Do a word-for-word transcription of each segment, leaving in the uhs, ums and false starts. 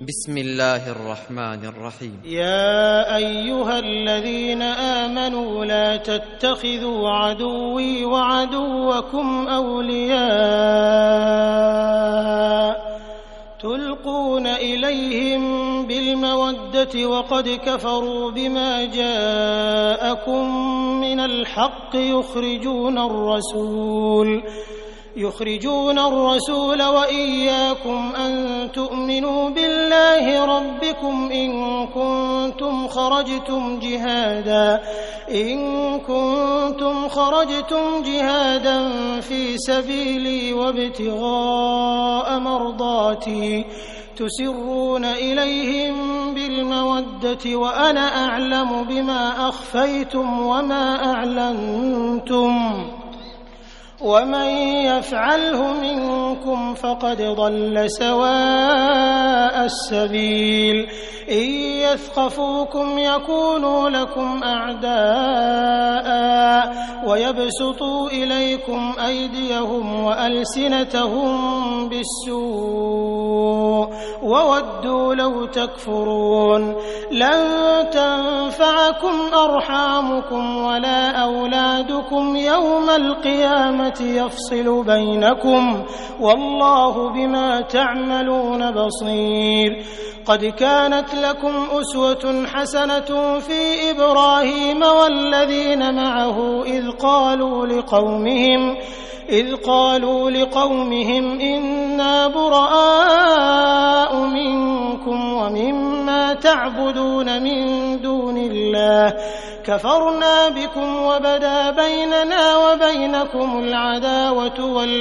بسم الله الرحمن الرحيم. يا أيها الذين آمنوا لا تتخذوا عدوي وعدوكم أولياء تلقون إليهم بالمودة وقد كفروا بما جاءكم من الحق يخرجون الرسول يخرجون الرسول وإياكم أن تؤمنوا بالله ربكم إن كنتم خرجتم جهادا إن كنتم خرجتم جهادا في سبيلي وابتغاء مرضاتي تسرون إليهم بالمودة وأنا أعلم بما أخفيتم وما أعلنتم ومن يفعله منكم فقد ضل سواء السبيل إن يثقفوكم يكونوا لكم أعداء ويبسطوا إليكم أيديهم وألسنتهم بالسوء وودوا لو تكفرون لن تنفعكم أرحامكم ولا أولادكم يوم القيامة يفصل بينكم والله بما تعملون بصير. قد كانت لكم أسوة حسنة في إبراهيم والذين معه إذ قالوا لقومهم إذ قالوا لقومهم إنا براء منكم ومما تعبدون من دون الله كفرنا بكم وبدا بيننا وبينكم العداوة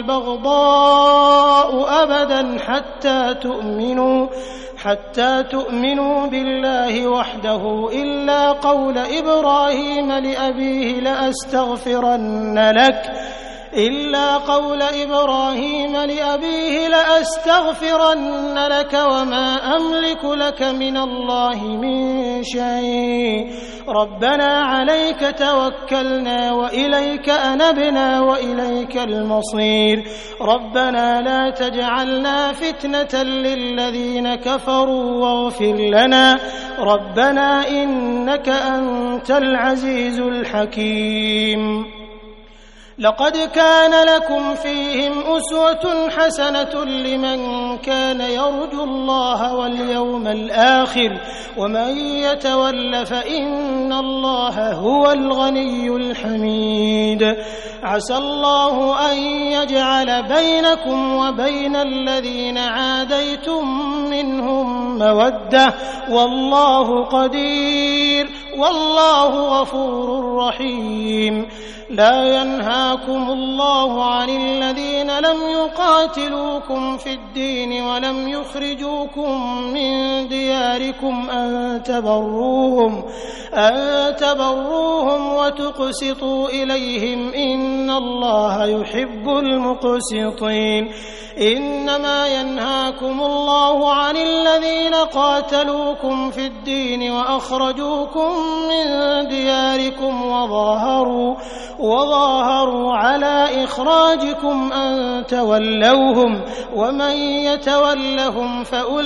والبغضاء أبدا حتى تؤمنوا حتى تؤمنوا بالله وحده إلا قول إبراهيم لأبيه لأستغفرن لك إلا قول إبراهيم لأبيه لأستغفرن لك وما أملك لك من الله من شيء ربنا عليك توكلنا وإليك أنبنا وإليك المصير ربنا لا تجعلنا فتنة للذين كفروا واغفر لنا ربنا إنك أنت العزيز الحكيم. لقد كان لكم فيهم أسوة حسنة لمن كان يرجو الله واليوم الآخر ومن يتول فإن الله هو الغني الحميد. عسى الله أن يجعل بينكم وبين الذين عاديتم منهم مودة والله قدير والله غفور رحيم. لا ينهاكم الله عن الذين لم يقاتلوكم في الدين ولم يخرجوكم من دياركم أن تبروهم أن تبروهم وتقسطوا إليهم إن الله يحب المقسطين. إنما ينهاكم الله عن الذين قاتلوكم في الدين وأخرجوكم من دياركم وظاهروا وظاهروا على إخراجكم أن تولوهم ومن يتولهم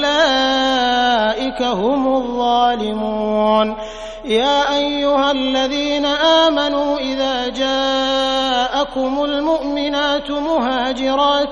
فأولئك هم الظالمون. يا أيها الذين آمنوا إذا جاءكم المؤمنات مهاجرات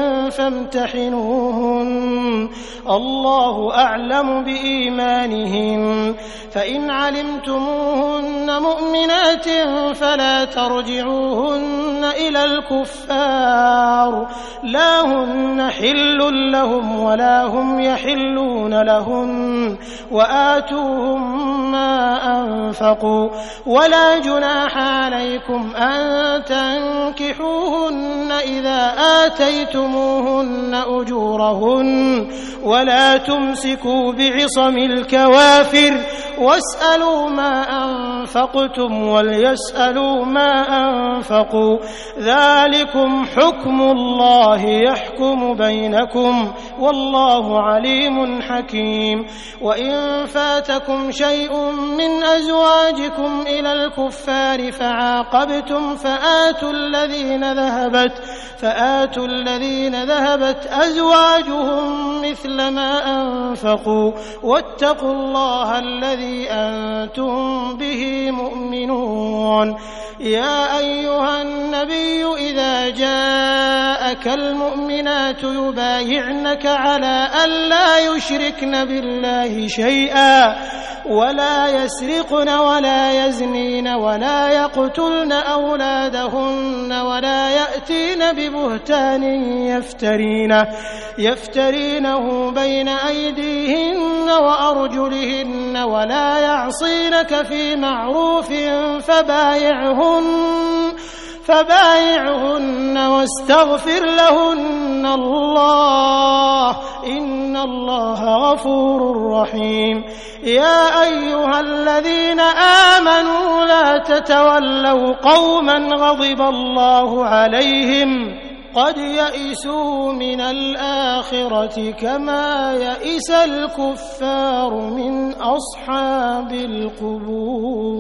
فامتحنوهن الله أعلم بإيمانهن فإن علمتموهن مؤمنات فلا ترجعوهن إلى الكفار لا هن حل لهم ولا هم يحلون لهن وآتوهم ما أنفقوا ولا جناح عليكم أن تنكحوهن إذا آتيتموهن أجورهن ولا تمسكوا بعصم الكوافر واسألوا ما أنفقتم وليسألوا ما أنفقوا ذلكم حكم الله يحكم بينكم والله عليم حكيم وإن فاتكم شيء من أزواجكم إلى الكفار فعاقبتم فآتوا الذين ذهبت فآتوا الذين ذهبت أزواجهم مثل ما أنفقوا واتقوا الله الذي أنتم به مؤمنون يا أيها النبي إذا جاءك المؤمنات يبايعنك على أن لا يشركن بالله شيئا ولا يسرقن ولا يزنين ولا يقتلن أولادهن ولا يأتين ببهتان يفترينه, يفترينه بين أيديهن وأرجلهن ولا يعصينك في معروف فبايعهن فبايعهن واستغفر لهن الله إن الله غفور رحيم يا أيها الذين آمنوا لا تتولوا قوما غضب الله عليهم قد يئسوا من الآخرة كما يئس الكفار من أصحاب القبور.